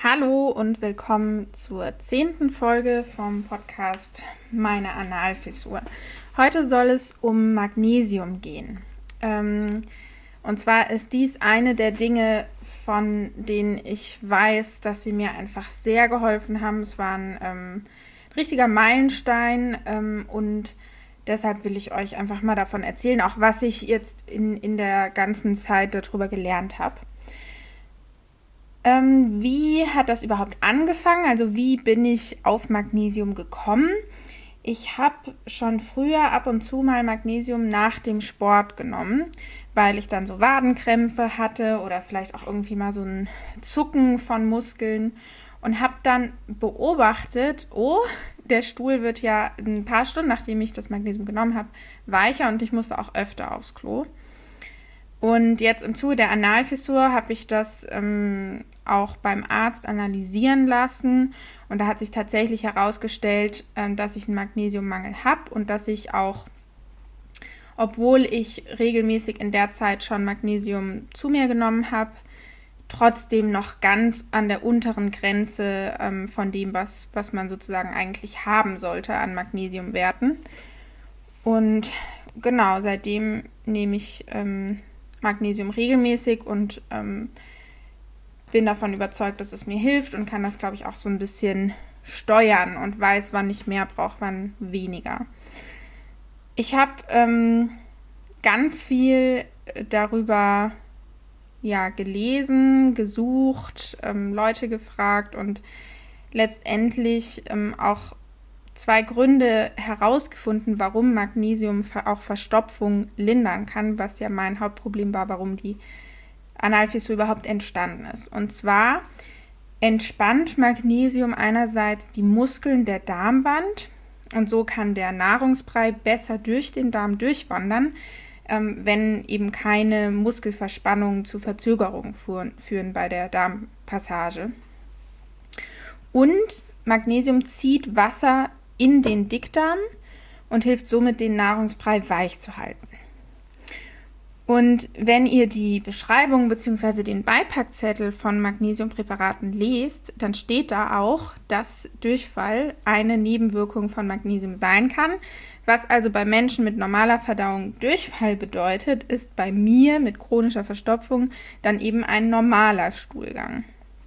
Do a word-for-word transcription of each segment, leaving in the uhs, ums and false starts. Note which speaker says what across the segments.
Speaker 1: Hallo und willkommen zur zehnten Folge vom Podcast Meine Analfissur. Heute soll es um Magnesium gehen. Ähm, und zwar ist dies eine der Dinge, von denen ich weiß, dass sie mir einfach sehr geholfen haben. Es war ein ähm, richtiger Meilenstein ähm, und deshalb will ich euch einfach mal davon erzählen, auch was ich jetzt in, in der ganzen Zeit darüber gelernt habe. Ähm, wie hat das überhaupt angefangen? Also wie bin ich auf Magnesium gekommen? Ich habe schon früher ab und zu mal Magnesium nach dem Sport genommen, weil ich dann so Wadenkrämpfe hatte oder vielleicht auch irgendwie mal so ein Zucken von Muskeln und habe dann beobachtet, oh, der Stuhl wird ja ein paar Stunden, nachdem ich das Magnesium genommen habe, weicher und ich musste auch öfter aufs Klo. Und jetzt im Zuge der Analfissur habe ich das ähm, auch beim Arzt analysieren lassen. Und da hat sich tatsächlich herausgestellt, ähm, dass ich einen Magnesiummangel habe und dass ich auch, obwohl ich regelmäßig in der Zeit schon Magnesium zu mir genommen habe, trotzdem noch ganz an der unteren Grenze ähm, von dem, was, was man sozusagen eigentlich haben sollte an Magnesiumwerten. Und genau, seitdem nehme ich ähm, Magnesium regelmäßig und ähm, bin davon überzeugt, dass es mir hilft und kann das, glaube ich, auch so ein bisschen steuern und weiß, wann ich mehr brauche, wann weniger. Ich habe ähm, ganz viel darüber ja, gelesen, gesucht, ähm, Leute gefragt und letztendlich ähm, auch zwei Gründe herausgefunden, warum Magnesium auch Verstopfung lindern kann, was ja mein Hauptproblem war, warum die Analfissur überhaupt entstanden ist. Und zwar entspannt Magnesium einerseits die Muskeln der Darmwand und so kann der Nahrungsbrei besser durch den Darm durchwandern, ähm, wenn eben keine Muskelverspannungen zu Verzögerungen führen, führen bei der Darmpassage. Und Magnesium zieht Wasser in den Dickdarm und hilft somit, den Nahrungsbrei weich zu halten. Und wenn ihr die Beschreibung bzw. den Beipackzettel von Magnesiumpräparaten lest, dann steht da auch, dass Durchfall eine Nebenwirkung von Magnesium sein kann. Was also bei Menschen mit normaler Verdauung Durchfall bedeutet, ist bei mir mit chronischer Verstopfung dann eben ein normaler Stuhlgang.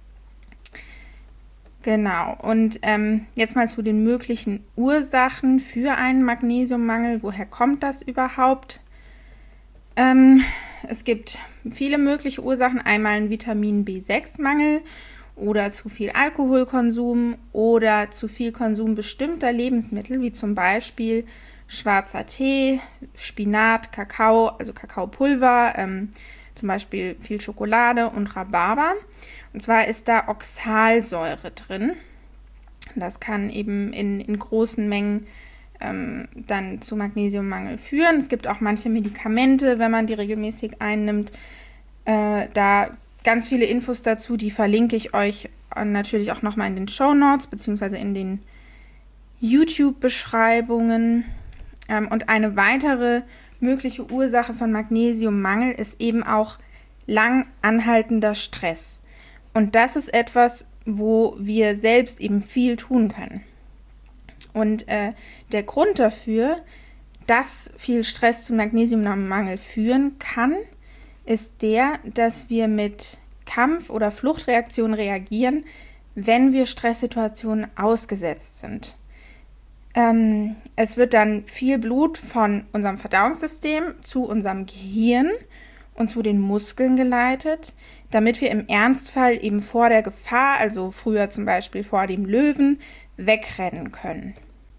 Speaker 1: Genau, und ähm, jetzt mal zu den möglichen Ursachen für einen Magnesiummangel. Woher kommt das überhaupt? Ähm, es gibt viele mögliche Ursachen. Einmal ein Vitamin B sechs Mangel oder zu viel Alkoholkonsum oder zu viel Konsum bestimmter Lebensmittel, wie zum Beispiel schwarzer Tee, Spinat, Kakao, also Kakaopulver, ähm, zum Beispiel viel Schokolade und Rhabarber. Und zwar ist da Oxalsäure drin. Das kann eben in, in großen Mengen ähm, dann zu Magnesiummangel führen. Es gibt auch manche Medikamente, wenn man die regelmäßig einnimmt. Äh, da ganz viele Infos dazu, die verlinke ich euch natürlich auch nochmal in den Shownotes beziehungsweise in den YouTube-Beschreibungen. Ähm, und eine weitere mögliche Ursache von Magnesiummangel ist eben auch lang anhaltender Stress. Und das ist etwas, wo wir selbst eben viel tun können. Und äh, der Grund dafür, dass viel Stress zu Magnesiummangel führen kann, ist der, dass wir mit Kampf- oder Fluchtreaktionen reagieren, wenn wir Stresssituationen ausgesetzt sind. Ähm, es wird dann viel Blut von unserem Verdauungssystem zu unserem Gehirn und zu den Muskeln geleitet, damit wir im Ernstfall eben vor der Gefahr, also früher zum Beispiel vor dem Löwen, wegrennen können.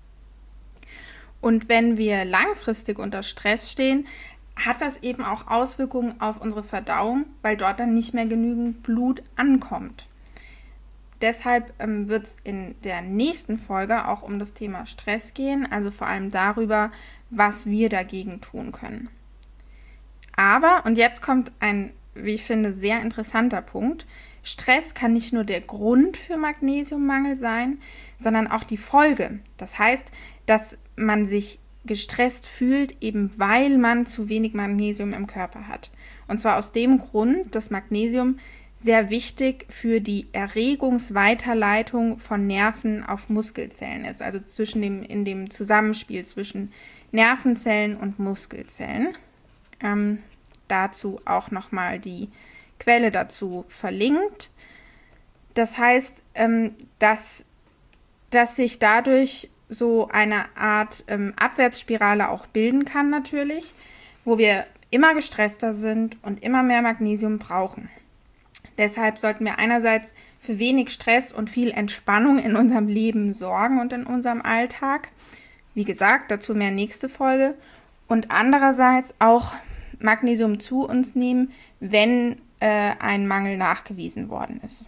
Speaker 1: Und wenn wir langfristig unter Stress stehen, hat das eben auch Auswirkungen auf unsere Verdauung, weil dort dann nicht mehr genügend Blut ankommt. Deshalb ähm, wird es in der nächsten Folge auch um das Thema Stress gehen, also vor allem darüber, was wir dagegen tun können. Aber, und jetzt kommt ein, wie ich finde, sehr interessanter Punkt, Stress kann nicht nur der Grund für Magnesiummangel sein, sondern auch die Folge. Das heißt, dass man sich gestresst fühlt, eben weil man zu wenig Magnesium im Körper hat. Und zwar aus dem Grund, dass Magnesium sehr wichtig für die Erregungsweiterleitung von Nerven auf Muskelzellen ist, also zwischen dem, in dem Zusammenspiel zwischen Nervenzellen und Muskelzellen. Ähm, dazu auch nochmal die Quelle dazu verlinkt. Das heißt, ähm, dass, dass sich dadurch so eine Art ähm, Abwärtsspirale auch bilden kann natürlich, wo wir immer gestresster sind und immer mehr Magnesium brauchen. Deshalb sollten wir einerseits für wenig Stress und viel Entspannung in unserem Leben sorgen und in unserem Alltag. Wie gesagt, dazu mehr nächste Folge. Und andererseits auch Magnesium zu uns nehmen, wenn äh, ein Mangel nachgewiesen worden ist.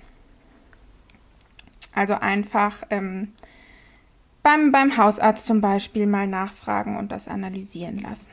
Speaker 1: Also einfach ähm, beim, beim Hausarzt zum Beispiel mal nachfragen und das analysieren lassen.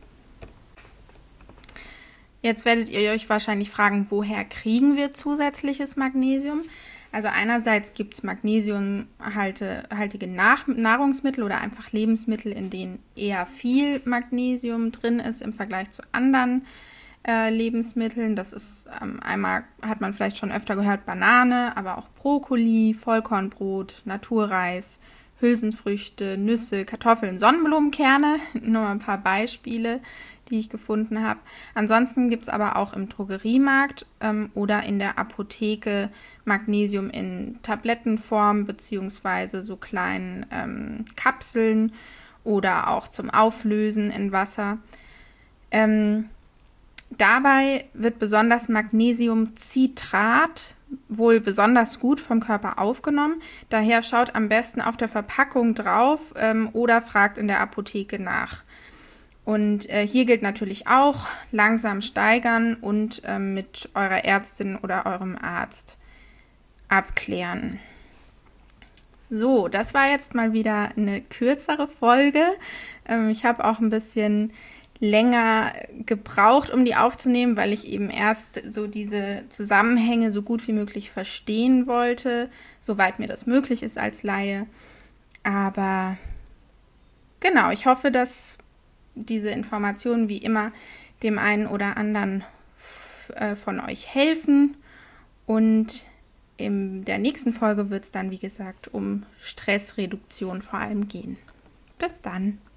Speaker 1: Jetzt werdet ihr euch wahrscheinlich fragen, woher kriegen wir zusätzliches Magnesium? Also einerseits gibt es magnesiumhaltige Nahrungsmittel oder einfach Lebensmittel, in denen eher viel Magnesium drin ist im Vergleich zu anderen äh, Lebensmitteln. Das ist ähm, einmal, hat man vielleicht schon öfter gehört, Banane, aber auch Brokkoli, Vollkornbrot, Naturreis, Hülsenfrüchte, Nüsse, Kartoffeln, Sonnenblumenkerne. Nur mal ein paar Beispiele, die ich gefunden habe. Ansonsten gibt es aber auch im Drogeriemarkt ähm, oder in der Apotheke Magnesium in Tablettenform beziehungsweise so kleinen ähm, Kapseln oder auch zum Auflösen in Wasser. Ähm, dabei wird besonders Magnesiumcitrat wohl besonders gut vom Körper aufgenommen. Daher schaut am besten auf der Verpackung drauf ähm, oder fragt in der Apotheke nach. Und äh, hier gilt natürlich auch, langsam steigern und äh, mit eurer Ärztin oder eurem Arzt abklären. So, das war jetzt mal wieder eine kürzere Folge. Ähm, ich habe auch ein bisschen länger gebraucht, um die aufzunehmen, weil ich eben erst so diese Zusammenhänge so gut wie möglich verstehen wollte, soweit mir das möglich ist als Laie. Aber genau, ich hoffe, dass diese Informationen wie immer dem einen oder anderen äh, von euch helfen. Und in der nächsten Folge wird es dann, wie gesagt, um Stressreduktion vor allem gehen. Bis dann.